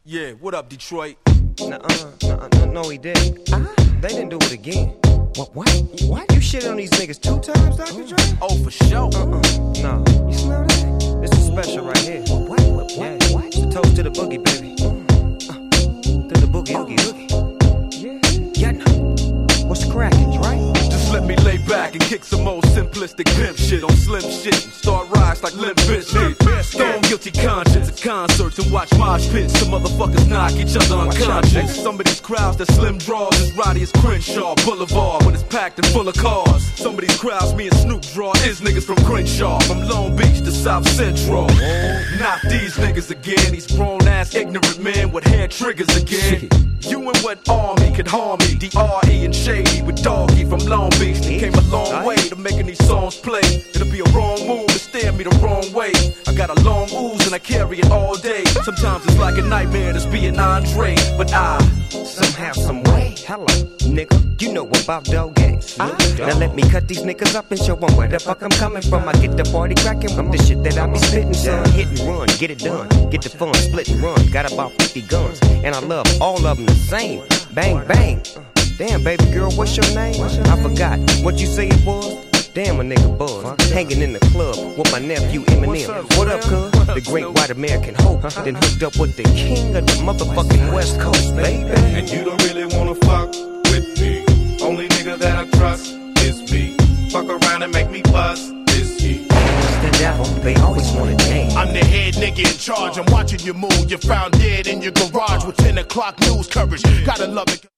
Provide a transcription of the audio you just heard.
Yeah, what up, Detroit? No, he didn't. They didn't do it again. What? You shitted on these niggas 2 times, Dr. Dre? Oh, for sure. No. You smell that? This is special right here. What? Yeah. It's a toast to the boogie, baby. To the boogie, oogie. Yeah, no. What's crackin', Dre? Just let me lay back and kick some old simplistic pimp shit on slim shit and start rise like Limp Bizkit. Stone guilty conscience at concerts and watch mosh pits. Some motherfuckers knock each other unconscious. Some of these crowds that slim draws as rowdy as Crenshaw Boulevard when it's packed and full of cars. Some of these crowds me and Snoop draw is niggas from Crenshaw, from Long Beach to South Central. Not these niggas again, these grown ass ignorant men with hair triggers again. You and what army could harm me? D.R.E. and Shady with Doggy from Long Beach. They came a long way to making these songs play. It'll be a wrong move to stare me the wrong way. I got a long ooze and I carry it all day. Sometimes it's like a nightmare just being Andre, but I somehow, some way. Hello, nigga, you know about dog games. Now let me cut these niggas up and show them where the fuck I'm coming from. I get the party cracking from the shit that I be spitting, son. Hit and run, get it done, get the fun, split and run. Got about 50 guns, and I love all of them the same. Bang, bang. Damn, baby girl, what's your name? I forgot what you say it was. Damn, a nigga buzz, hanging in the club with my nephew Eminem. What up, cuz? The great white American hope. Then hooked up with the king of the motherfucking West Coast, baby. And you don't really wanna fuck with me. Only nigga that I trust is me. Fuck around and make me bust is he. The devil, they always want a name. I'm the head nigga in charge. I'm watching you move. You're found dead in your garage with 10 o'clock news coverage. Gotta love it.